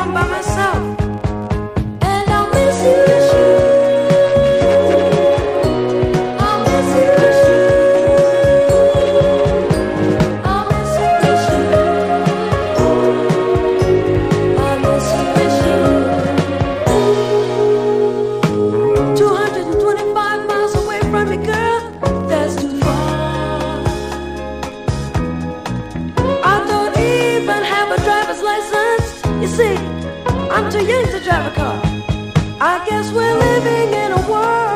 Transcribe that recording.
home by myself. And I'll miss you. I'll miss you. I'll miss you. I'll miss you. 225 miles away from me, girl, that's too far. I don't even have a driver's license. You see, I'm too young to drive a car. I guess we're living in a world